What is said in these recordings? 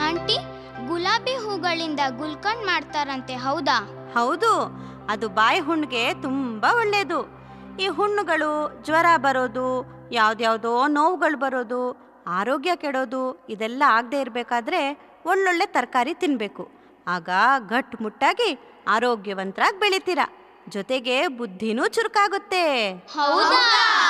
Aunty, ಗುಲಾಬಿ ಹೂಗಳಿಂದ ಗುಲ್ಕಂಡ್ ಮಾಡ್ತಾರಂತೆ, ಹೌದಾ? ಹೌದು, ಅದು ಬಾಯಿ ಹುಣ್ಣಿಗೆ ತುಂಬಾ ಒಳ್ಳೆಯದು. ಈ ಹುಣ್ಣುಗಳು, ಜ್ವರ ಬರೋದು, ಯಾವ್ದ್ಯಾವುದೋ ನೋವುಗಳು ಬರೋದು, ಆರೋಗ್ಯ ಕೆಡೋದು ಇದೆಲ್ಲ ಆಗದೆ ಇರಬೇಕಾದ್ರೆ ಒಳ್ಳೊಳ್ಳೆ ತರಕಾರಿ ತಿನ್ನಬೇಕು. ಆಗ ಗಟ್ಟುಮುಟ್ಟಾಗಿ ಆರೋಗ್ಯವಂತರಾಗಿ ಬೆಳಿತೀರ. ಜೊತೆಗೆ ಬುದ್ಧಿನೂ ಚುರುಕಾಗುತ್ತೆ. ಹೌದಾ?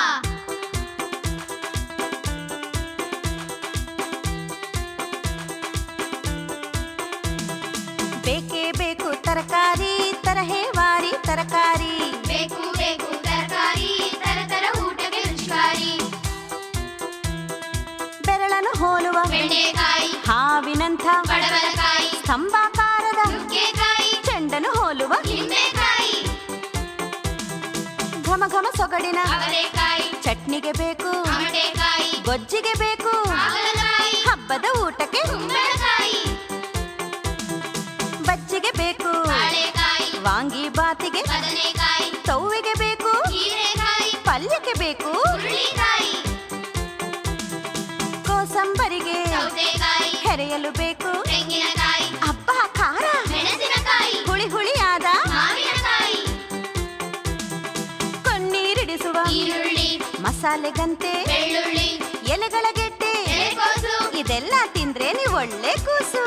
ಬೇಕೇ ಬೇಕು ತರಕಾರಿ, ತರಹೇವಾರಿ ತರಕಾರಿ. ಬೇಕು ಬೇಕು ತರಕಾರಿ, ತರ ಊಟಕ್ಕೆ ರುಚಿಕಾರಿ. ಬೆರಳನ್ನು ಹೋಲುವ ಬೆಂಡೆಕಾಯಿ, ಹಾವಿನಂಥ ಪಡವಲಕಾಯಿ, ಸ್ತಂಭಾಕಾರದ ನುಗ್ಗೆಕಾಯಿ, ಚೆಂಡನ್ನು ಹೋಲುವ ಲಿಂಬೆಕಾಯಿ, ಘಮ ಘಮ ಸೊಗಡಿನ ಅವರೆಕಾಯಿ, ಚಟ್ನಿಗೆ ಬೇಕು, ಟೊಮೆಟೆಕಾಯಿ, ಗೊಜ್ಜಿಗೆ ಬೇಕು, ಹಾಗಲಕಾಯಿ, ಹಬ್ಬದ ಊಟಕ್ಕೆ ಕುಂಬಳಕಾಯಿ, ಬಜ್ಜಿಗೆ ಬೇಕು, ಬಾಳೆಕಾಯಿ, ವಾಂಗಿ ಬಾತಿಗೆ, ಬದನೆಕಾಯಿ, ತವ್ವಿಗೆ ಬೇಕು, ಹೀರೆಕಾಯಿ, ಪಲ್ಯಕ್ಕೆ ಬೇಕು, ಹುರುಳಿಕಾಯಿ, ಕೋಸಂಬರಿಗೆ ಸೌತೆಕಾಯಿ, ಹೆರೆಯಲು ಬೇಕು, ತೆಂಗಿನಕಾಯಿ, ಹಬ್ಬ ಖಾರ, ಮೆಣಸಿನಕಾಯಿ, ಹುಳಿ ಹುಳಿಯಾದ ಮಾವಿನಕಾಯಿ, ಕಣ್ಣೀರಿಡಿಸುವ ಈರುಳ್ಳಿ, ಮಸಾಲೆಗಂತೆ ಬೆಳ್ಳುಳ್ಳಿ, ಎಲೆಗಳ ಗೆಡ್ಡೆ, ಎಲೆಕೋಸು, ಇದೆಲ್ಲ ತಿಂದ್ರೆ ನೀವು ಒಳ್ಳೆ ಕೂಸು.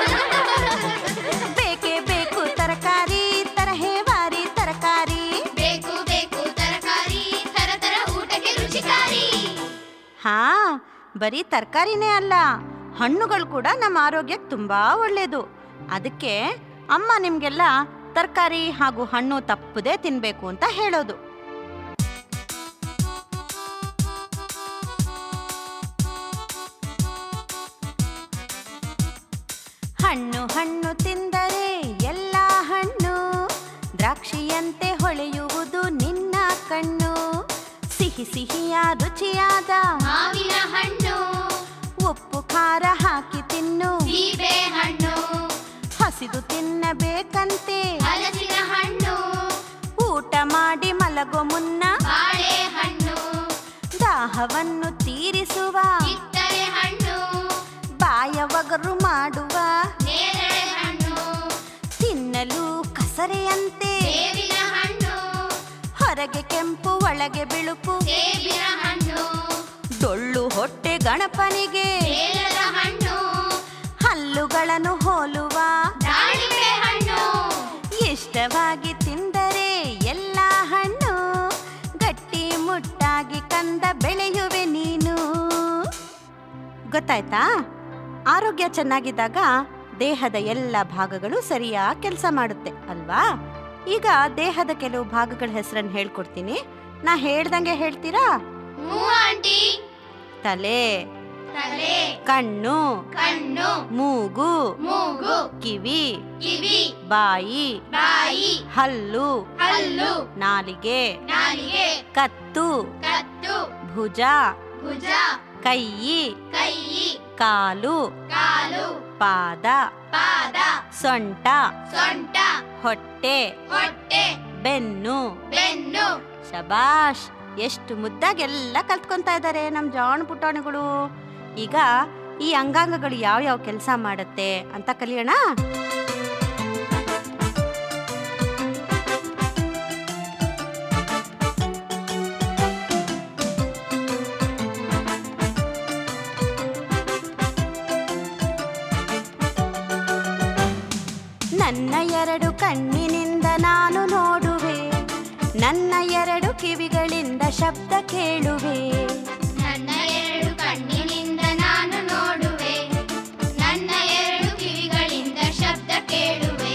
ಬೇಕೇ ಬೇಕು ತರಕಾರಿ, ತರಹೇವಾರಿ ತರಕಾರಿ. ಬೇಕು ಬೇಕು ತರಕಾರಿ, ತರ ಊಟಕ್ಕೆ ರುಚಿಕಾರಿ. ಹಾ, ಬರೀ ತರಕಾರಿನೇ ಅಲ್ಲ, ಹಣ್ಣುಗಳು ಕೂಡ ನಮ್ಮ ಆರೋಗ್ಯಕ್ಕೆ ತುಂಬಾ ಒಳ್ಳೆಯದು. ಅದಕ್ಕೆ ಅಮ್ಮ ನಿಮ್ಗೆಲ್ಲ ತರಕಾರಿ ಹಾಗೂ ಹಣ್ಣು ತಪ್ಪದೇ ತಿನ್ಬೇಕು ಅಂತ ಹೇಳೋದು. ಹಣ್ಣು ಹಣ್ಣು ತಿಂದರೆ ಎಲ್ಲ ಹಣ್ಣು, ದ್ರಾಕ್ಷಿಯಂತೆ ಹೊಳೆಯುವುದು ನಿನ್ನ ಕಣ್ಣು. ಸಿಹಿ ಸಿಹಿಯ ರುಚಿಯಾದ ಮಾವಿನ ಹಣ್ಣು, ಉಪ್ಪು ಖಾರ ಹಾಕಿ ತಿನ್ನು, ಸೀಬೆ ಹಣ್ಣು, ಹಸಿದು ತಿನ್ನಬೇಕಂತೆ ಹಲಸಿನ ಹಣ್ಣು, ಊಟ ಮಾಡಿ ಮಲಗೋ ಮುನ್ನ ಬಾಳೆಹಣ್ಣು, ದಾಹವನ್ನು ತೀರಿಸುವ ಕಿತ್ತಳೆ ಹಣ್ಣು, ಬಾಯ ಒಗರು ಮಾಡುವ ನೇರಳೆ ಹಣ್ಣು, ತಿನ್ನಲು ಕಸರೆಯಂತೆ ಬೇವಿನ ಹಣ್ಣು, ಹೊರಗೆ ಕೆಂಪು ಒಳಗೆ ಬಿಳುಪು, ಸೇಬಿನ ಹಣ್ಣು, ಡೊಳ್ಳು ಹೊಟ್ಟೆ ಗಣಪನಿಗೆ ಬೇಲದ ಹಣ್ಣು, ಹಲ್ಲುಗಳನ್ನು ಹೋಲುವ ದಾಳಿಂಬೆ ಹಣ್ಣು. ಇಷ್ಟವಾಗಿ ತಿಂದರೆ ಎಲ್ಲ ಹಣ್ಣು, ಗಟ್ಟಿ ಮುಟ್ಟಾಗಿ ಕಂದ ಬೆಳೆಯುವೆ ನೀನು. ಗೊತ್ತಾಯ್ತಾ? ಆರೋಗ್ಯ ಚೆನ್ನಾಗಿದ್ದಾಗ ದೇಹದ ಎಲ್ಲ ಭಾಗಗಳು ಸರಿಯಾಗಿ ಕೆಲಸ ಮಾಡುತ್ತೆ ಅಲ್ವಾ? ಈಗ ದೇಹದ ಕೆಲವು ಭಾಗಗಳ ಹೆಸರನ್ನು ಹೇಳ್ಕೊಡ್ತೀನಿ. ನಾ ಹೇಳ್ದಂಗೆ ಹೇಳ್ತೀರಾ? ಹ್ಞೂ ಆಂಟಿ. ತಲೆ, ತಲೆ, ಕಣ್ಣು, ಕಣ್ಣು, ಮೂಗು, ಮೂಗು, ಕಿವಿ, ಕಿವಿ, ಬಾಯಿ, ಬಾಯಿ, ಹಲ್ಲು, ಹಲ್ಲು, ನಾಲಿಗೆ, ನಾಲಿಗೆ, ಕತ್ತು, ಕತ್ತು, ಭುಜ, ಭುಜ, ಕೈ, ಕೈ, ಕಾಲು, ಕಾಲು, ಪಾದ, ಪಾದ, ಸೊಂಟ, ಸೊಂಟ, ಹೊಟ್ಟೆ, ಹೊಟ್ಟೆ, ಬೆನ್ನು. ಬೆನ್ನು. ಶಬಾಷ್! ಎಷ್ಟು ಮುದ್ದಾಗೆಲ್ಲ ಕಲ್ತ್ಕೊಂತಾ ಇದ್ದಾರೆ ನಮ್ಮ ಜಾಣ ಪುಟಾಣಿಗಳು. ಈಗ ಈ ಅಂಗಾಂಗಗಳು ಯಾವ ಕೆಲಸ ಮಾಡುತ್ತೆ ಅಂತ ಕಲಿಯೋಣ. ನನ್ನ ಎರಡು ಕಣ್ಣಿನಿಂದ ನಾನು ನೋಡುವೆ, ನನ್ನ ಎರಡು ಕಿವಿಗಳಿಂದ ಶಬ್ದ ಕೇಳುವೆ. ನನ್ನ ಎರಡು ಕಣ್ಣಿನಿಂದ ನಾನು ನೋಡುವೆ, ನನ್ನ ಎರಡು ಕಿವಿಗಳಿಂದ ಶಬ್ದ ಕೇಳುವೆ.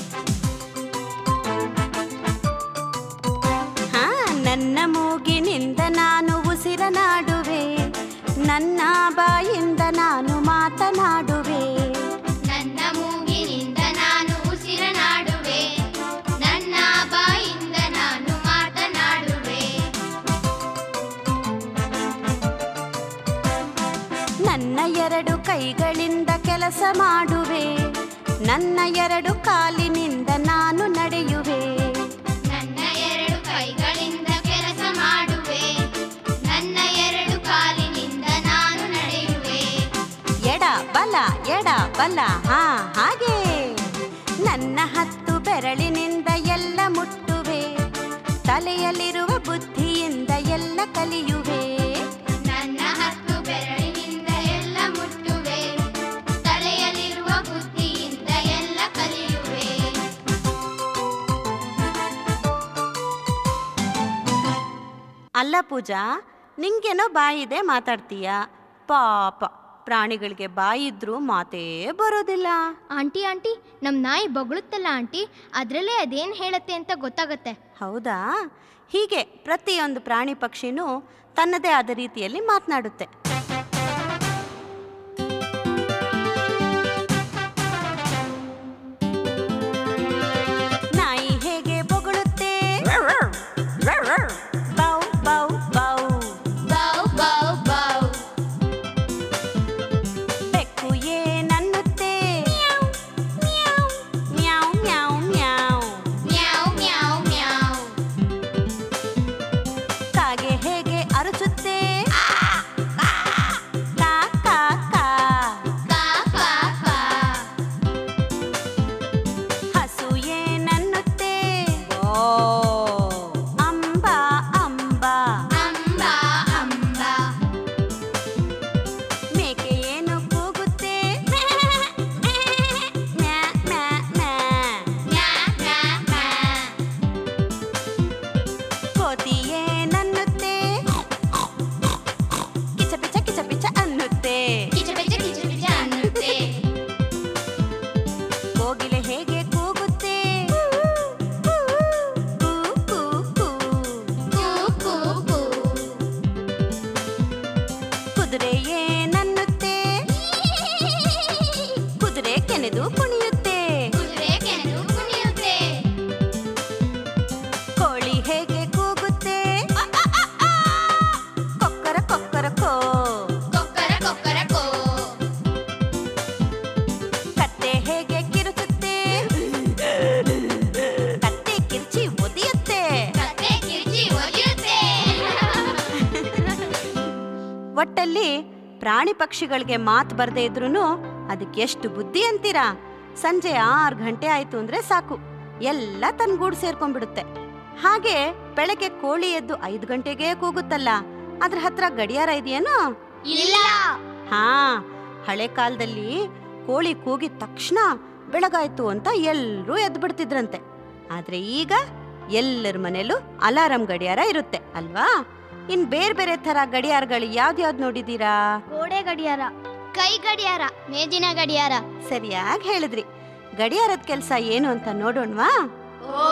ಹಾ, ನನ್ನ ಮೂಗಿನಿಂದ ನಾನು ಉಸಿರನಾಡುವೆ, ನನ್ನ ಬಾಯಿಂದ ನಾನು ಮಾತನಾಡುವೆ. ನನ್ನ ಮೂಗಿನಿಂದ ನಾನು ಉಸಿರನಾಡುವೆ, ನನ್ನ ಬಾಯಿಂದ ನಾನು ಮಾತನಾಡುವೆ. ನನ್ನ ಎರಡು ಕೈಗಳಿಂದ ಕೆಲಸ ಮಾಡುವೆ, ನನ್ನ ಎರಡು ಕಾಲಿನಿಂದ ನಾನು ನಡೆಯುವೆ. ನನ್ನ ಎರಡು ಕೈಗಳಿಂದ ಕೆಲಸ ಮಾಡುವೆ, ನನ್ನ ಎರಡು ಕಾಲಿನಿಂದ ನಾನು ನಡೆಯುವೆ. ಎಡ ಬಲ ಎಡ ಬಲ ಹಾಗೆ. ನನ್ನ 10 ಬೆರಳಿನಿಂದ ಎಲ್ಲ ಮುಟ್ಟುವೆ, ತಲೆಯಲ್ಲಿರುವ ಬುದ್ಧಿಯಿಂದ ಎಲ್ಲ ಕಲಿಯುವೆ. ನನ್ನ 10 ಬೆರಳಿನಿಂದ ಎಲ್ಲ ಮುಟ್ಟುವೆ, ತಲೆಯಲ್ಲಿರುವ ಬುದ್ಧಿಯಿಂದ ಎಲ್ಲ ಕಲಿಯುವೆ. ಅಲ್ಲ ಪೂಜಾ, ನಿಂಗೇನೋ ಬಾಯಿದೆ ಮಾತಾಡ್ತೀಯ. ಪಾಪ, ಪ್ರಾಣಿಗಳಿಗೆ ಬಾಯಿದ್ರೂ ಮಾತೇ ಬರೋದಿಲ್ಲ. ಆಂಟಿ ಆಂಟಿ, ನಮ್ಮ ನಾಯಿ ಬೊಗಳುತ್ತಲ್ಲ ಆಂಟಿ, ಅದರಲ್ಲೇ ಅದೇನು ಹೇಳತ್ತೆ ಅಂತ ಗೊತ್ತಾಗತ್ತೆ. ಹೌದಾ? ಹೀಗೆ ಪ್ರತಿಯೊಂದು ಪ್ರಾಣಿ ಪಕ್ಷಿನೂ ತನ್ನದೇ ಆದ ರೀತಿಯಲ್ಲಿ ಮಾತನಾಡುತ್ತೆ. ನಾಯಿ ಹೇಗೆ ಬೊಗಳುತ್ತೆ? ಬೌ ಬೌ ಬೌ. ಬೌ ಬೌ ಬೌ. ಬೆಕ್ಕು ಏನನ್ನುತ್ತೆ? ಮ್ಯಾವ್ ಮ್ಯಾವ್ ಮ್ಯಾವ್. ಮ್ಯಾವ್ ಮ್ಯಾವ್ ಮ್ಯಾವ್. ಕಾಗೆ ಹೇಗೆ ಅರಚುತ್ತೆ? ಕಾ ಕಾ ಕಾ. ಕಾ ಕಾ ಕಾ. ಹಸು ಏನನ್ನುತ್ತೆ? ಅಂಬ ಅಂಬ. ಅಂಬ ಅಂಬ. ಮೇಕೆ ಏನು ಕೂಗುತ್ತೆ? ಮ್ಯಾ ಮ್ಯಾ ಮ್ಯಾ. ಮ್ಯಾ ಮ್ಯಾ ಮ್ಯಾ. ಕೋತಿ ಏನನ್ನುತ್ತೆ? ಕಿಚ ಪಿಚ ಅನ್ನುತ್ತೆ. ಕಿಚ ಪಿಚ ಅನ್ನುತ್ತೆ. ಕೋಗಿಲೆ ಹೇಗೆ ಕೂಗುತ್ತೆ? ಕೂ ಕೂ ಕೂ. ಕೂ ಕೂ ಕೂ. ಕುದುರೆ ಏನನ್ನುತ್ತೆ? ಕುದುರೆ ಕೆನೆದು ಕುಣಿಯುತ್ತೆ. ಕುದುರೆ ಕೆನೆದು ಕುಣಿಯುತ್ತೆ. ಕೋಳಿ ಹೇಗೆ ಕೂಗುತ್ತೆ? ಕೊಕ್ಕರ ಕೊಕ್ಕರ ಕೋ. ಕೊಕ್ಕರ ಕೊಕ್ಕರ ಕೋ. ಕತ್ತೆ ಹೇಗೆ ಕಿರುಚುತ್ತೆ? ಕತ್ತೆ ಕಿರ್ಚಿ ಒದಿಯುತ್ತೆ. ಕತ್ತೆ ಕಿರ್ಚಿ ಒಗೆಯುತ್ತೆ. ಒಟ್ಟಲ್ಲಿ ಪ್ರಾಣಿ ಪಕ್ಷಿಗಳಿಗೆ ಮಾತು ಬರದೇ ಇದ್ರೂ ಅದಕ್ಕೆ ಎಷ್ಟು ಬುದ್ಧಿ ಅಂತೀರಾ? ಸಂಜೆ 6 ಗಂಟೆ ಆಯ್ತು ಅಂದ್ರೆ ಸಾಕು, ಎಲ್ಲ ತನ್ನ ಗೂಡು ಸೇರ್ಕೊಂಡ್ಬಿಡುತ್ತೆ. ಹಾಗೆ ಬೆಳಗ್ಗೆ ಕೋಳಿ ಎದ್ದು 5 ಗಂಟೆಗೆ ಕೂಗುತ್ತಲ್ಲ, ಅದ್ರ ಹತ್ರ ಗಡಿಯಾರ ಇದೆಯೇನೋ? ಇಲ್ಲ. ಹಳೆ ಕಾಲದಲ್ಲಿ ಕೋಳಿ ಕೂಗಿದ ತಕ್ಷಣ ಬೆಳಗಾಯ್ತು ಅಂತ ಎಲ್ಲರೂ ಎದ್ದು ಬಿಡ್ತಿದ್ರಂತೆ. ಆದ್ರೆ ಈಗ ಎಲ್ಲರ ಮನೇಲೂ ಅಲಾರಂ ಗಡಿಯಾರ ಇರುತ್ತೆ ಅಲ್ವಾ? ಇನ್ ಬೇರೆ ಬೇರೆ ತರ ಗಡಿಯಾರಗಳು ಯಾವ್ದ್ಯಾವ್ದು ನೋಡಿದೀರಾ? ಗೋಡೆ ಗಡಿಯಾರ, ಕೈ ಗಡಿಯಾರ, ಮೇಜಿನ ಗಡಿಯಾರ. ಸರಿಯಾಗಿ ಹೇಳಿದ್ರಿ. ಗಡಿಯಾರದ ಕೆಲಸ ಏನು ಅಂತ ನೋಡೋಣವಾ? ಓ.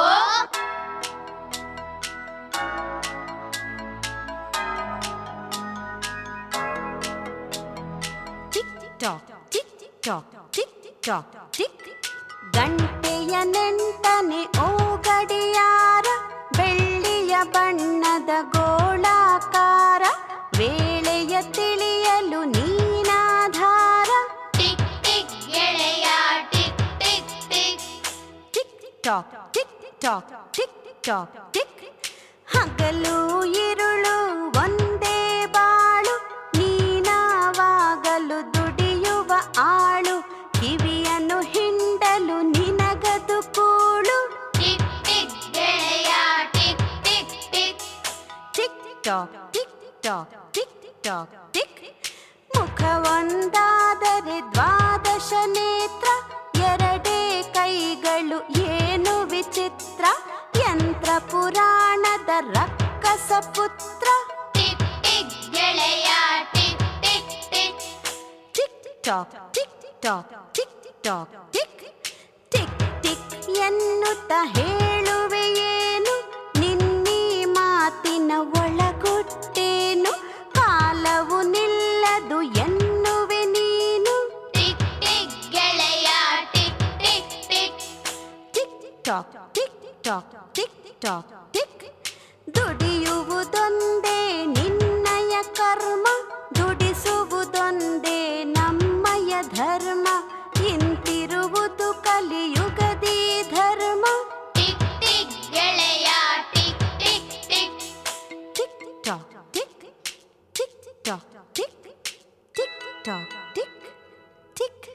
Tick tock tick tock tick tock tick. ಗಂಟೆಯ ನೆಂಟನೆ ಓ ಗಡಿಯಾರ, ಬೆಳ್ಳಿಯ ಬಣ್ಣದ ಗೋಳಾಕಾರ, ವೇಳೆಯ ತಿಳಿಯಲು ನೀನಾಧಾರ. ಟಿಕ್ ಟಿಕ್ ಗೆಳೆಯ tick tick tick. Tick tock tick tock tick tock tick. ಹಗಲು ഇരുಳು ಒಂದೇ ಬಾಳು, ನೀನಾವಾಗಲು ದುಡಿಯುವ ಆಳು, ಕಿವಿಯನ್ನು ಹಿಂಡಲು ನಿನಗದು ಕೂಳು. ಟಿಕ್ ಟಿಕ್ ಗೆಳೆಯ tick tick tick. Tick tock tick tock tick tock tick. ಮುಖವೊಂದಾದರೆ 12 ನೇತ್ರ, ಎರಡೇ ಕೈಗಳು ಏನು ವಿಚಿತ್ರ, ಯಂತ್ರ ಪುರಾಣದ ರಕ್ಕಸ ಪುತ್ರ. ಟಿಕ್ ಟಿಕ್ ಗೆಳೆಯ tick tick tick. Tick tock tick tock tick tock tick. Tick tick ಎನ್ನುತ್ತ ಹೇಳುವೆ ಏನು, ನಿನ್ನೀ ಮಾತಿನ ಒಳಗುಟ್ಟೇನು, ಕಾಲವು ನಿಲ್ಲದು ಎನ್ನುವೆ ನೀನು. ಟಿಕ್ ಟಿಕ್ ಗೆಳೆಯ tick tick tick. Tick tock tick tock tick tock tick. ದುಡಿಯುವುದೊಂದೇ ನಿನ್ನಯ ಕರ್ಮ, ದುಡಿಸುವುದೊಂದೇ ನಮ್ಮಯ ಧರ್ಮ, ಇಂತಿರುವುದು ಕಲಿಯುಗದಿ ಧರ್ಮ. ಟಿಕ್ ಟಿಕ್ ಗೆಳೆಯ tick tick tick. Tick tock tick tick tock tick tick tock tick tick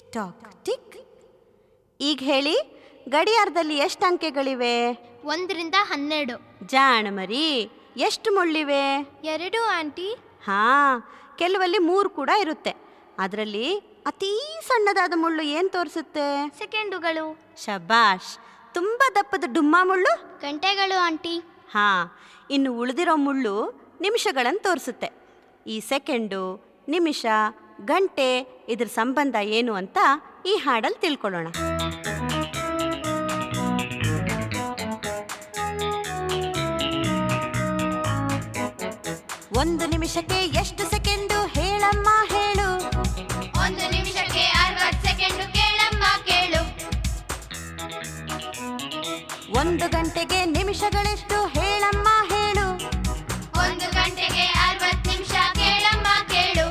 tock tick. ಈಗ ಹೇಳಿ, ಗಡಿಯಾರದಲ್ಲಿ ಎಷ್ಟು ಅಂಕೆಗಳಿವೆ? 1ರಿಂದ 12. ಜಾಣ ಮರಿ, ಎಷ್ಟು ಮುಳ್ಳಿವೆ? 2 ಆಂಟಿ. ಹಾಂ, ಕೆಲವಲ್ಲಿ 3 ಕೂಡ ಇರುತ್ತೆ. ಅದರಲ್ಲಿ ಅತೀ ಸಣ್ಣದಾದ ಮುಳ್ಳು ಏನು ತೋರಿಸುತ್ತೆ? ಸೆಕೆಂಡುಗಳು. ಶಬಾಷ್. ತುಂಬ ದಪ್ಪದ ಡುಮ್ಮ ಮುಳ್ಳು? ಗಂಟೆಗಳು ಆಂಟಿ. ಹಾಂ, ಇನ್ನು ಉಳಿದಿರೋ ಮುಳ್ಳು ನಿಮಿಷಗಳನ್ನು ತೋರಿಸುತ್ತೆ. ಈ ಸೆಕೆಂಡು, ನಿಮಿಷ, ಗಂಟೆ ಇದ್ರ ಸಂಬಂಧ ಏನು ಅಂತ ಈ ಹಾಡಲ್ಲಿ ತಿಳ್ಕೊಳ್ಳೋಣ. ಒಂದು ನಿಮಿಷಕ್ಕೆ ಎಷ್ಟು ಸೆಕೆಂಡು ಹೇಳಮ್ಮ ಹೇಳು? 1 ನಿಮಿಷಕ್ಕೆ 60 ಸೆಕೆಂಡು ಕೇಳಮ್ಮ ಕೇಳು. 1 ಗಂಟೆಗೆ ನಿಮಿಷಗಳೆಷ್ಟು ಹೇಳಮ್ಮ ಹೇಳು? 1 ಗಂಟೆಗೆ 60 ನಿಮಿಷ ಕೇಳಮ್ಮ ಕೇಳು.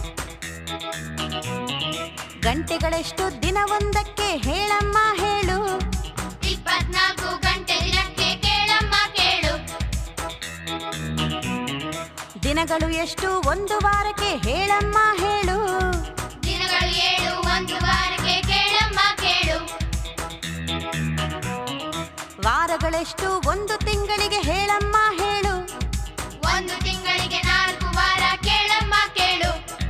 ಗಂಟೆಗಳೆಷ್ಟು ದಿನವೊಂದಕ್ಕೆ ಹೇಳಮ್ಮ ಹೇಳು? 24 ಗಂಟೆ ದಿನಕ್ಕೆ ಕೇಳಮ್ಮ ಕೇಳು. ದಿನಗಳು ಎಷ್ಟು ಒಂದು ವಾರಕ್ಕೆ ಹೇಳಮ್ಮ ಹೇಳು? ದಿನಗಳು 7 1 ವಾರಕ್ಕೆ ಕೇಳಮ್ಮ ಕೇಳು. ವಾರಗಳೆಷ್ಟು ಒಂದು ತಿಂಗಳಿಗೆ ಹೇಳಮ್ಮ ಹೇಳು? 1 ತಿಂಗಳಿಗೆ 4 ವಾರ ಕೇಳಮ್ಮ ಕೇಳು.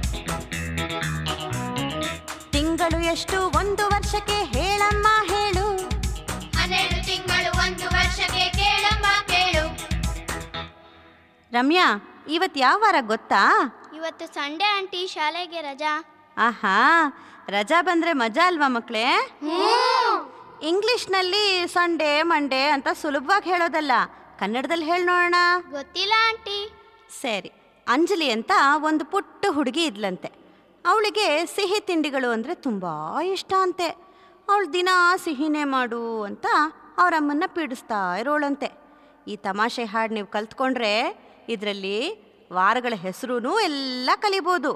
ತಿಂಗಳು ಎಷ್ಟು ಒಂದು ವರ್ಷಕ್ಕೆ ಹೇಳಮ್ಮ ಹೇಳು? 12 ತಿಂಗಳು 1 ವರ್ಷಕ್ಕೆ ಕೇಳಮ್ಮ ಕೇಳು. ರಮ್ಯಾ, ಇವತ್ತು ಯಾವ ವಾರ ಗೊತ್ತಾ? ಇವತ್ತು ಸಂಡೇ ಆಂಟಿ, ಶಾಲೆಗೆ ರಜಾ. ಆಹಾ, ರಜಾ ಬಂದರೆ ಮಜಾ ಅಲ್ವಾ ಮಕ್ಕಳೇ? ಇಂಗ್ಲಿಷ್ನಲ್ಲಿ ಸಂಡೇ ಮಂಡೇ ಅಂತ ಸುಲಭವಾಗಿ ಹೇಳೋದಲ್ಲ, ಕನ್ನಡದಲ್ಲಿ ಹೇಳಿ ನೋಡೋಣ. ಗೊತ್ತಿಲ್ಲ ಆಂಟಿ. ಸರಿ. ಅಂಜಲಿ ಅಂತ ಒಂದು ಪುಟ್ಟ ಹುಡುಗಿ ಇದ್ಲಂತೆ. ಅವಳಿಗೆ ಸಿಹಿ ತಿಂಡಿಗಳು ಅಂದರೆ ತುಂಬ ಇಷ್ಟ ಅಂತೆ. ಅವಳು ದಿನ ಸಿಹಿನೇ ಮಾಡು ಅಂತ ಅವರಮ್ಮನ್ನ ಪೀಡಿಸ್ತಾ ಇರೋಳಂತೆ. ಈ ತಮಾಷೆ ಹಾಡು ನೀವು ಕಲ್ತ್ಕೊಂಡ್ರೆ ಇದರಲ್ಲಿ ವಾರಗಳ ಹೆಸರು ಎಲ್ಲ ಕಲಿಬೋದು.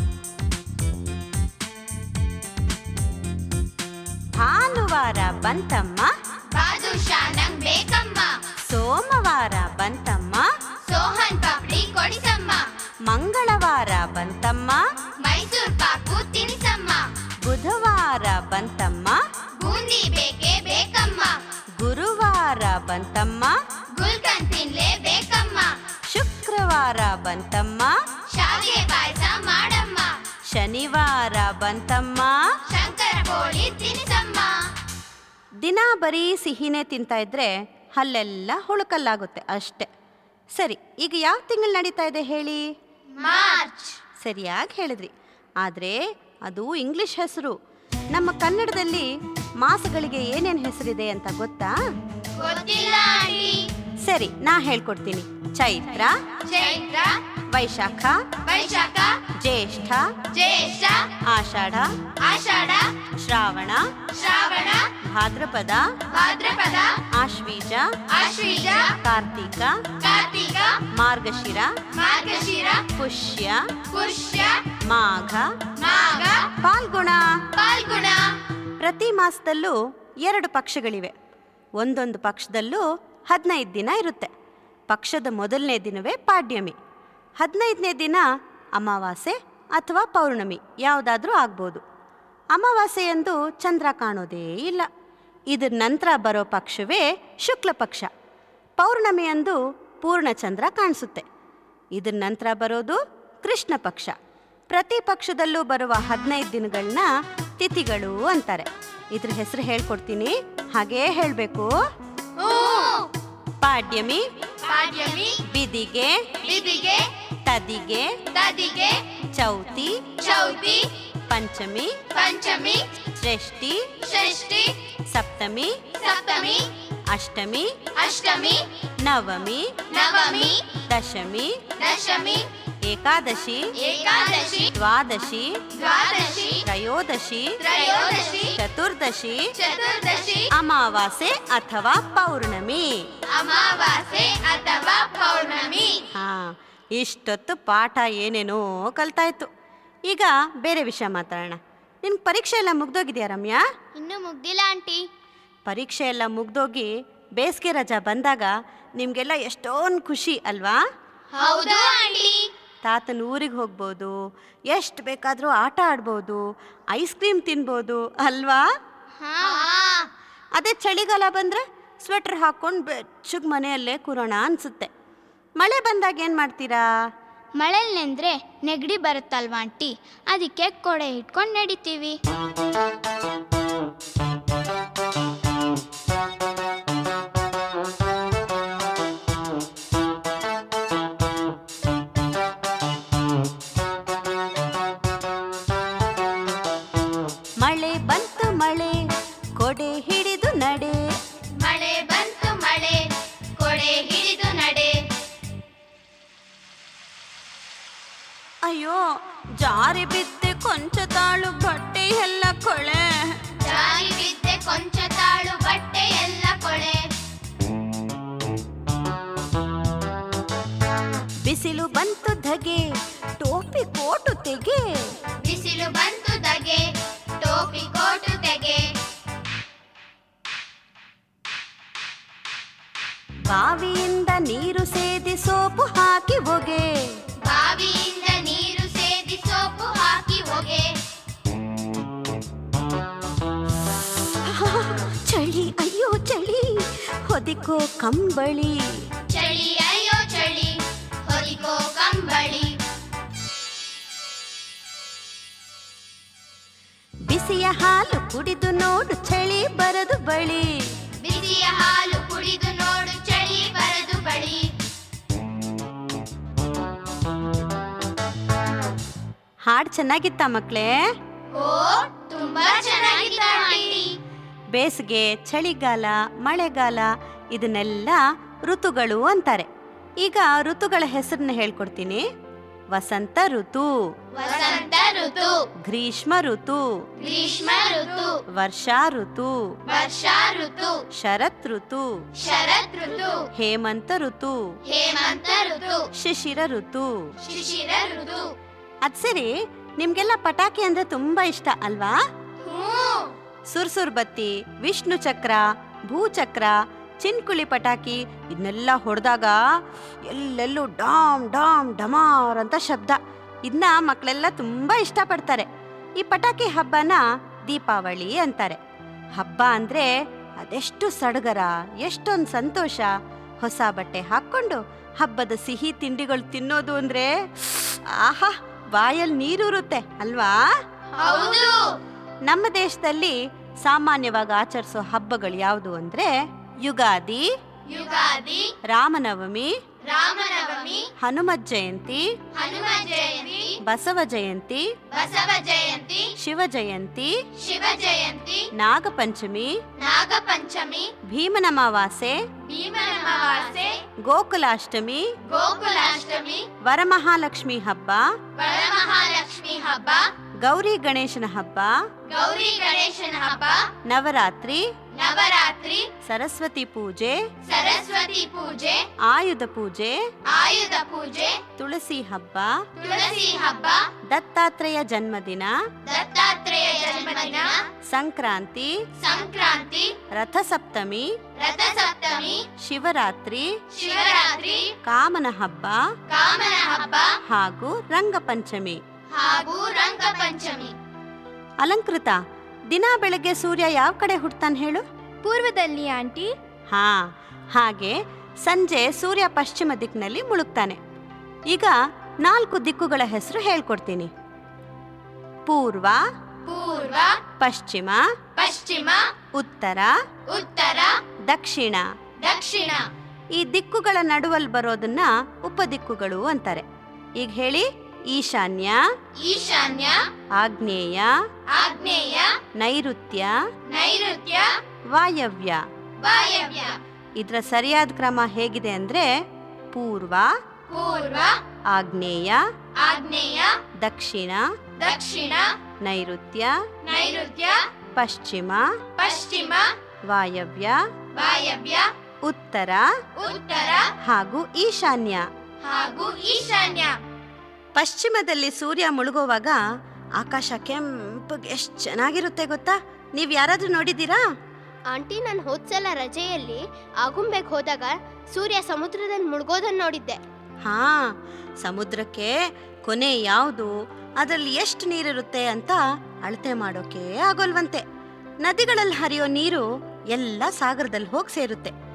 ಭಾನುವಾರ ಬಂತಮ್ಮ, ಬಾದುಷಾ ನಂಗ್ ಬೇಕಮ್ಮ. ಸೋಮವಾರ ಬಂತಮ್ಮ, ಸೋಹನ್ ಪಾಪಡಿ ಕೊಡಿಸಮ್ಮ. ಮಂಗಳವಾರ ಬಂತಮ್ಮ, ಮೈಸೂರ್ ಪಾಕು ತಿನಿಸಮ್ಮ. ಬುಧವಾರ ಬಂತಮ್ಮ, ಬೂಂದಿ ಬೇಕೇ ಬೇಕಮ್ಮ. ಗುರುವಾರ ಬಂತಮ್ಮ, ಗುಲ್ಕನ್ ತಿನ್ಲೇ ಬೇಕಮ್ಮ. ಶುಕ್ರವಾರ ಬಂತಮ್ಮ, ಶಾವಿಗೆ ಪಾಯಸ ಮಾಡಮ್ಮ. ಶನಿವಾರ ಬಂತಮ್ಮ. ಶಂಕರ ಪೋಳಿ ತಿನಿಸಮ್ಮ. ದಿನ ಬರೀ ಸಿಹಿನೇ ತಿಂತಾ ಇದ್ರೆ ಹಲ್ಲೆಲ್ಲ ಹುಳುಕಲ್ಲಾಗುತ್ತೆ ಅಷ್ಟೆ. ಸರಿ, ಈಗ ಯಾವ ತಿಂಗಳು ನಡೀತಾ ಇದೆ ಹೇಳಿ? ಮಾರ್ಚ್. ಸರಿಯಾಗಿ ಹೇಳಿದ್ರಿ. ಆದರೆ ಅದು ಇಂಗ್ಲಿಷ್ ಹೆಸರು. ನಮ್ಮ ಕನ್ನಡದಲ್ಲಿ ಮಾಸಗಳಿಗೆ ಏನೇನು ಹೆಸರಿದೆ ಅಂತ ಗೊತ್ತಾ? ಗೊತ್ತಿಲ್ಲ ಆಂಟಿ. ಸರಿ, ನಾ ಹೇಳ್ಕೊಡ್ತೀನಿ. ಚೈತ್ರ, ಚೈತ್ರ, ವೈಶಾಖ, ವೈಶಾಖ, ಜ್ಯೇಷ್ಠ, ಜ್ಯೇಷ್ಠ, ಆಷಾಢ, ಆಷಾಢ, ಶ್ರಾವಣ, ಶ್ರಾವಣ, ಭಾದ್ರಪದ, ಭಾದ್ರಪದ, ಆಶ್ವೀಜ, ಆಶ್ವೀಜ, ಕಾರ್ತೀಕ, ಕಾರ್ತೀಕ, ಮಾರ್ಗಶಿರ, ಮಾರ್ಗಶಿರ, ಪುಷ್ಯ, ಪುಷ್ಯ, ಮಾಘ, ಮಾಘ, ಫಾಲ್ಗುಣ. ಫಾಲ್ಗುಣ. ಪ್ರತಿ ಮಾಸದಲ್ಲೂ 2 ಪಕ್ಷಗಳಿವೆ. ಒಂದೊಂದು ಪಕ್ಷದಲ್ಲೂ 15 ದಿನ ಇರುತ್ತೆ. ಪಕ್ಷದ ಮೊದಲನೇ ದಿನವೇ ಪಾಡ್ಯಮಿ. 15ನೇ ದಿನ ಅಮಾವಾಸ್ಯೆ ಅಥವಾ ಪೌರ್ಣಮಿ ಯಾವುದಾದ್ರೂ ಆಗ್ಬೋದು. ಅಮಾವಾಸ್ಯೆಯಂದು ಚಂದ್ರ ಕಾಣೋದೇ ಇಲ್ಲ. ಇದರ ನಂತರ ಬರೋ ಪಕ್ಷವೇ ಶುಕ್ಲ ಪಕ್ಷ. ಪೌರ್ಣಮಿಯಂದು ಪೂರ್ಣಚಂದ್ರ ಕಾಣಿಸುತ್ತೆ. ಇದರ ನಂತರ ಬರೋದು ಕೃಷ್ಣ ಪಕ್ಷ. ಪ್ರತಿ ಪಕ್ಷದಲ್ಲೂ ಬರುವ 15 ದಿನಗಳನ್ನ ತಿಥಿಗಳು ಅಂತಾರೆ. ಇದ್ರ ಹೆಸರು ಹೇಳ್ಕೊಡ್ತೀನಿ, ಹಾಗೇ ಹೇಳಬೇಕು. ಪಾಡ್ಯಮಿ, ಪಾಡ್ಯಮಿ, ಬಿದಿಗೆ, ಬಿದಿಗೆ, ತದಿಗೆ, ತದಿಗೆ, ಚೌತಿ, ಚೌತಿ, ಪಂಚಮಿ, ಪಂಚಮಿ, ಷಷ್ಠಿ, ಷಷ್ಠಿ, ಸಪ್ತಮಿ, ಸಪ್ತಮಿ, ಅಷ್ಟಮಿ, ಅಷ್ಟಮಿ, ನವಮಿ, ನವಮಿ, ದಶಮಿ, ದಶಮಿ, ಏಕಾದಶಿ, ಏಕಾದಶಿ, ದ್ವಾದಶಿ, ದ್ವಾದಶಿ, ತ್ರಯೋದಶಿ, ತ್ರಯೋದಶಿ, ಚತುರ್ದಶಿ, ಚತುರ್ದಶಿ, ಅಮಾವಾಸ್ಯೆ ಅಥವಾ ಪೌರ್ಣಮಿ. ಅಮಾವಾಸ್ಯೆ ಅಥವಾ ಪೌರ್ಣಮಿ. ಹಾ, ಇಷ್ಟೊತ್ತು ಪಾಠ ಏನೇನೋ ಕಲ್ತಾಯ್ತು. ಈಗ ಬೇರೆ ವಿಷಯ ಮಾತಾಡೋಣ. ನಿನ್ನ ಪರೀಕ್ಷೆ ಎಲ್ಲ ಮುಗ್ದೋಗಿದೆಯಾ ರಮ್ಯಾ? ಇನ್ನೂ ಮುಗ್ದಿಲ್ಲ ಆಂಟಿ. ಪರೀಕ್ಷೆ ಎಲ್ಲ ಮುಗ್ದೋಗಿ ಬೇಸಿಗೆ ರಜಾ ಬಂದಾಗ ನಿಮಗೆಲ್ಲ ಎಷ್ಟೊಂದು ಖುಷಿ ಅಲ್ವಾ? ಹೌದು ಆಂಟಿ. ತಾತನ ಊರಿಗೆ ಹೋಗ್ಬೋದು, ಎಷ್ಟು ಬೇಕಾದರೂ ಆಟ ಆಡ್ಬೋದು, ಐಸ್ ಕ್ರೀಮ್ ತಿನ್ಬೋದು ಅಲ್ವಾ? ಅದೇ ಚಳಿಗಾಲ ಬಂದರೆ ಸ್ವೆಟ್ರ್ ಹಾಕ್ಕೊಂಡು ಬೆಚ್ಚಗೆ ಮನೆಯಲ್ಲೇ ಕೂರೋಣ ಅನಿಸುತ್ತೆ. ಮಳೆ ಬಂದಾಗ ಏನು ಮಾಡ್ತೀರಾ? ಮಳೆಲ್ ನೆಂದ್ರೆ ನೆಗಡಿ ಬರುತ್ತಲ್ವಾ ಆಂಟಿ, ಅದಕ್ಕೆ ಕೊಡೆ ಇಟ್ಕೊಂಡು ನಡಿತೀವಿ. ಮಳೆ ಬಂತು ಮಳೆ ಕೊಡೆ ಹಿಡಿದು ನಡೆ, ಮಳೆ ಬಂತು ಮಳೆ ಕೊಡೆ ಹಿಡಿದು ನಡೆ. ಅಯ್ಯೋ ಜಾರಿ ಬಿದ್ದೆ ಕೊಂಚ ತಾಳು ಬಟ್ಟೆ ಎಲ್ಲ ಕೊಳೆ, ಜಾರಿ ಬಿದ್ದೆ ಕೊಂಚ ತಾಳು ಬಟ್ಟೆ ಎಲ್ಲ ಕೊಳೆ. ಬಿಸಿಲು ಬಂತು ಧಗೆ ಟೋಪಿ ಕೋಟು ತೆಗೆ, ಬಿಸಿಲು ಬಂತು ಧಗೆ ಟೋಪಿ ಕೋಟು ತೆಗೆ. ಬಾವಿಯಿಂದ ನೀರು ಸೇದಿ ಸೋಪು ಹಾಕಿ ಒಗೆ, ಬಾವಿಯಿಂದ ನೀರು ಸೇದಿ ಸೋಪು ಹಾಕಿ ಒಗೆ. ಚಳಿ ಅಯ್ಯೋ ಚಳಿ ಹೊದಿಕೋ ಕಂಬಳಿ, ಚಳಿ ಅಯ್ಯೋ ಚಳಿ ಹೊದಿಕೋ ಕಂಬಳಿ. ಬಿಸಿಯ ಹಾಲು ಕುಡಿದು ನೋಡು ಚಳಿ ಬರದು ಬಳಿ, ಬಿಸಿಯ ಹಾಲು ಕುಡಿದು ನೋಡು ಚಳಿ ಬರದು ಬಳಿ. ಹಾಡು ಚೆನ್ನಾಗಿತ್ತ ಮಕ್ಕಳೇ? ಓ ತುಂಬಾ ಚೆನ್ನಾಗಿತ್ತು ಆಂಟಿ. ಬೇಸಿಗೆ, ಚಳಿಗಾಲ, ಮಳೆಗಾಲ ಇದನ್ನೆಲ್ಲ ಋತುಗಳು ಅಂತಾರೆ. ಈಗ ಋತುಗಳ ಹೆಸರನ್ನ ಹೇಳ್ಕೊಡ್ತೀನಿ. ವಸಂತ ಋತು, ವಸಂತ ಋತು, ಗ್ರೀಷ್ಮ ಋತು, ಗ್ರೀಷ್ಮ ಋತು, ವರ್ಷಾ ಋತು, ವರ್ಷಾ ಋತು, ಶರತ್ ಋತು, ಶರತ್ ಋತು, ಹೇಮಂತ ಋತು, ಹೇಮಂತ ಋತು, ಶಿಶಿರ ಋತು. ಶಿಶಿರ ಋತು. ಅದ್ ಸರಿ, ನಿಮ್ಗೆಲ್ಲ ಪಟಾಕಿ ಅಂದ್ರೆ ತುಂಬಾ ಇಷ್ಟ ಅಲ್ವಾ? ಸುರ್ಸುರ್ ಬತ್ತಿ, ವಿಷ್ಣು ಚಕ್ರ, ಭೂಚಕ್ರ, ಚಿನ್ಕುಳಿ ಪಟಾಕಿ ಇದನ್ನೆಲ್ಲ ಹೊಡೆದಾಗ ಎಲ್ಲೆಲ್ಲೂ ಡಾಮ್ ಡಾಮ್ ಡಮಾರ್ ಅಂತ ಶಬ್ದ. ಇದನ್ನ ಮಕ್ಕಳೆಲ್ಲ ತುಂಬಾ ಇಷ್ಟಪಡ್ತಾರೆ. ಈ ಪಟಾಕಿ ಹಬ್ಬನ ದೀಪಾವಳಿ ಅಂತಾರೆ. ಹಬ್ಬ ಅಂದ್ರೆ ಅದೆಷ್ಟು ಸಡಗರ, ಎಷ್ಟೊಂದು ಸಂತೋಷ. ಹೊಸ ಬಟ್ಟೆ ಹಾಕ್ಕೊಂಡು ಹಬ್ಬದ ಸಿಹಿ ತಿಂಡಿಗಳು ತಿನ್ನೋದು ಅಂದ್ರೆ ಆಹಾ, ಬಾಯಲ್ಲಿ ನೀರೂರುತ್ತೆ ಅಲ್ವಾ? ಹೌದು. ನಮ್ಮ ದೇಶದಲ್ಲಿ ಸಾಮಾನ್ಯವಾಗಿ ಆಚರಿಸೋ ಹಬ್ಬಗಳು ಯಾವುದು ಅಂದ್ರೆ ಯುಗಾದಿ, ಯುಗಾದಿ, ರಾಮನವಮಿ, ರಾಮನವಮಿ, ಹನುಮತ್ ಜಯಂತಿ, ಹನುಮ ಜಯಂತಿ, ಬಸವ ಜಯಂತಿ, ಬಸವ ಜಯಂತಿ, ಶಿವ ಜಯಂತಿ, ಶಿವ ಜಯಂತಿ, ನಾಗಪಂಚಮಿ, ನಾಗಪಂಚಮಿ, ಭೀಮನಮಾವಾಸೆ, ಭೀಮನಮಾವಾಸೆ, ಗೋಕುಲಾಷ್ಟಮಿ, ಗೋಕುಲಾಷ್ಟಮಿ, ವರಮಹಾಲಕ್ಷ್ಮಿ ಹಬ್ಬ, ವರಮಹಾಲಕ್ಷ್ಮಿ ಹಬ್ಬ, ಗೌರಿ ಗಣೇಶನ ಹಬ್ಬ, ಗೌರಿ ಗಣೇಶನ ಹಬ್ಬ, ನವರಾತ್ರಿ, ನವರಾತ್ರಿ, ಸರಸ್ವತಿ ಪೂಜೆ, ಸರಸ್ವತಿ ಪೂಜೆ, ಆಯುಧ ಪೂಜೆ, ಆಯುಧ ಪೂಜೆ, ತುಳಸಿ ಹಬ್ಬ, ತುಳಸಿ ಹಬ್ಬ, ದತ್ತಾತ್ರೇಯ ಜನ್ಮದಿನ, ದತ್ತಾತ್ರೇಯ ಜನ್ಮದಿನ, ಸಂಕ್ರಾಂತಿ, ಸಂಕ್ರಾಂತಿ, ರಥಸಪ್ತಮಿ, ರಥಸಪ್ತಮಿ, ಶಿವರಾತ್ರಿ, ಶಿವರಾತ್ರಿ, ಕಾಮನ ಹಬ್ಬ ಕಾಮನ ಹಬ್ಬ ಹಾಗೂ ರಂಗಪಂಚಮಿ ಹಾಗೂ ರಂಗಪಂಚಮಿ. ಅಲಂಕೃತ, ದಿನ ಬೆಳಗ್ಗೆ ಸೂರ್ಯ ಯಾವ ಕಡೆ ಹುಟ್ಟತಾನೆ ಹೇಳು? ಪೂರ್ವದಲ್ಲಿ ಆಂಟಿ. ಹಾ, ಹಾಗೆ ಸಂಜೆ ಸೂರ್ಯ ಪಶ್ಚಿಮ ದಿಕ್ಕಿನಲ್ಲಿ ಮುಳುಗ್ತಾನೆ. ಈಗ 4 ದಿಕ್ಕುಗಳ ಹೆಸರು ಹೇಳ್ಕೊಡ್ತೀನಿ. ಪೂರ್ವ, ಪೂರ್ವ, ಪಶ್ಚಿಮ, ಪಶ್ಚಿಮ, ಉತ್ತರ, ಉತ್ತರ, ದಕ್ಷಿಣ. ದಕ್ಷಿಣ. ಈ ದಿಕ್ಕುಗಳ ನಡುವಲ್ಲಿ ಬರೋದನ್ನ ಉಪದಿಕ್ಕುಗಳು ಅಂತಾರೆ. ಈಗ ಹೇಳಿ: ಈಶಾನ್ಯ, ಈಶಾನ್ಯ, ಆಗ್ನೇಯ, ಆಗ್ನೇಯ, ನೈಋತ್ಯ, ನೈಋತ್ಯ, ವಾಯವ್ಯ. ವಾಯವ್ಯ. ಇದರ ಸರಿಯಾದ ಕ್ರಮ ಹೇಗಿದೆ ಅಂದ್ರೆ ಪೂರ್ವ, ಪೂರ್ವ, ಆಗ್ನೇಯ, ಆಗ್ನೇಯ, ದಕ್ಷಿಣ, ದಕ್ಷಿಣ, ನೈಋತ್ಯ, ನೈಋತ್ಯ, ಪಶ್ಚಿಮ, ಪಶ್ಚಿಮ, ವಾಯವ್ಯ, ವಾಯವ್ಯ, ಉತ್ತರ ಉತ್ತರ ಹಾಗೂ ಈಶಾನ್ಯ. ಹಾಗೂ ಈಶಾನ್ಯ. ಪಶ್ಚಿಮದಲ್ಲಿ ಸೂರ್ಯ ಮುಳುಗೋವಾಗ ಆಕಾಶ ಕೆಂಪಗೆ ಎಷ್ಟು ಚೆನ್ನಾಗಿರುತ್ತೆ ಗೊತ್ತಾ? ನೀವು ಯಾರಾದ್ರೂ ನೋಡಿದ್ದೀರಾ? ಆಂಟಿ, ನಾನು ಹೋದ್ಸಲ ರಜೆಯಲ್ಲಿ ಆಗುಂಬೆಗೆ ಹೋದಾಗ ಸೂರ್ಯ ಸಮುದ್ರದಲ್ಲಿ ಮುಳುಗೋದನ್ನು ನೋಡಿದ್ದೆ. ಹಾ, ಸಮುದ್ರಕ್ಕೆ ಕೊನೆ ಯಾವುದು, ಅದರಲ್ಲಿ ಎಷ್ಟು ನೀರಿರುತ್ತೆ ಅಂತ ಅಳತೆ ಮಾಡೋಕೆ ಆಗೋಲ್ವಂತೆ. ನದಿಗಳಲ್ಲಿ ಹರಿಯೋ ನೀರು ಎಲ್ಲ ಸಾಗರದಲ್ಲಿ ಹೋಗಿ ಸೇರುತ್ತೆ.